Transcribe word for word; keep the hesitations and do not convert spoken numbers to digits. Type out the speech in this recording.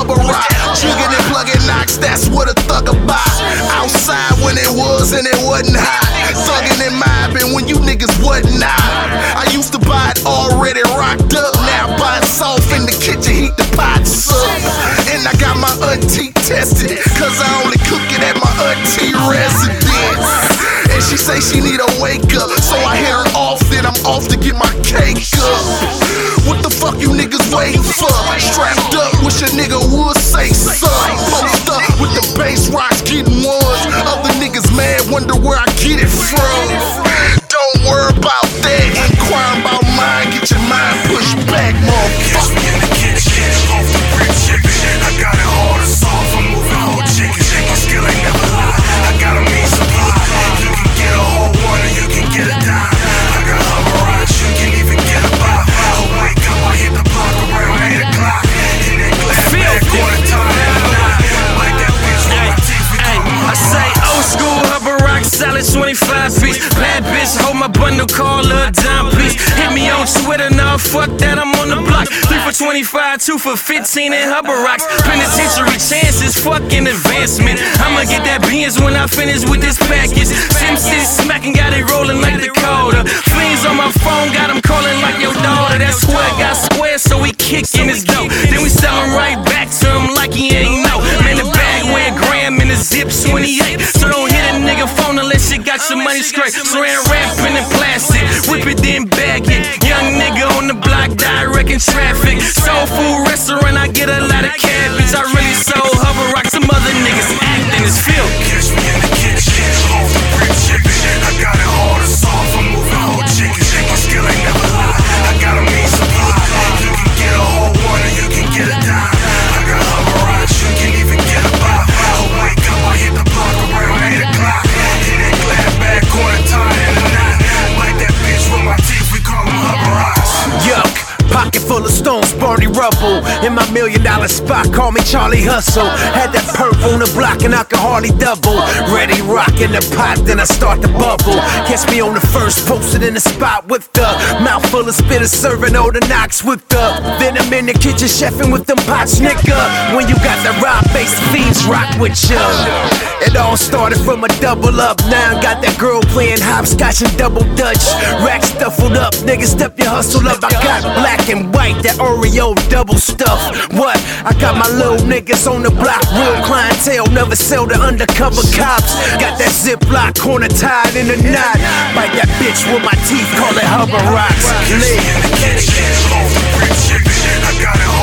hubba rock. Jigging and plugging knocks, that's what a thug about. Outside when it was and it wasn't hot. Thugging and mobbing when you niggas wasn't out. I used to buy it already rocked up. Now buy it soft in the kitchen, heat the pots up. And I got my auntie tested, cause I only cook it at my auntie residence. And she say she need a wake up, so I hit her off, then I'm off to get my cake up. What the fuck you niggas waiting for? Strapped up, wish a nigga would say something. Post up with the bass rocks, getting ones. Other niggas mad, wonder where I get it from. Don't worry about that, inquire about mine. Get your mind pushed back, motherfucker. In the kitchen, off the brick chicken. I got it hard and soft, I'm moving whole chicken. My skill ain't never lie, I got a mean supply. You can get a whole one or you can get a dime. I got hover rocks, you can even get a bop. I wake up, I hit the block around eight o'clock. In that glass bag, quarter time and a nine. Like that bitch with my teeth, we call them I say old school hover rock, solid twenty-five piece. Bad bitch, hold my bundle, call her a dime piece. Hit me on Twitter, now fuck that, I'm on the block. Three for twenty-five, two for fifteen in hover rocks. Penitentiary chances, fucking advancement. I'ma get that beans when I finish with this package. Sim City smacking, got it rolling like Dakota. Fiends on my phone, got him calling like your daughter. That square got square, so we kicking his dough. Then we sell him right back to him like he ain't know. Man, the bag weigh a gram and the zip twenty-eight. So don't hit a nigga phone unless you got your money straight. Saran wrapping in plastic, whip it then bag it. Young nigga on the block, directing traffic. Soul food restaurant, I get a lot of cabbage. I really sold hover rock, some other niggas acting as filth. Catch me in the kitchen, off the brick chicken. I got it hard and soft, I'm moving whole chicken. My skill ain't never lie, I got a mean supply. You can get a whole one or you can get a dime. I got hover rocks, you can even get a bop. I wake up, I hit the block around eight o'clock. In that glass bag, quarter time and a nine. Like that bitch with my teeth, we call them hover rocks. Yuck. Pocket full of stones, Barney rubble. In my million dollar spot, call me Charlie Hustle. Had that perp on the block and I could hardly double. Ready rock in the pot, then I start to bubble. Catch me on the first, posted in the spot with the mouth full of spitters, serving all the knocks with the. Then I'm in the kitchen chefing with them pots, nigga. When you got the raw bass, fiends rock with ya. It all started from a double up. Now I got that girl playing hopscotch and double dutch. Rack stuffled up, nigga, step your hustle up. I got black and white, that Oreo double stuff. What? I got my little niggas on the block, real clientele, never sell to undercover cops. Got that Ziploc corner tied in a knot. Bite that bitch with my teeth, call it hover rocks. Lit. Off the brick chicken, I got it hard.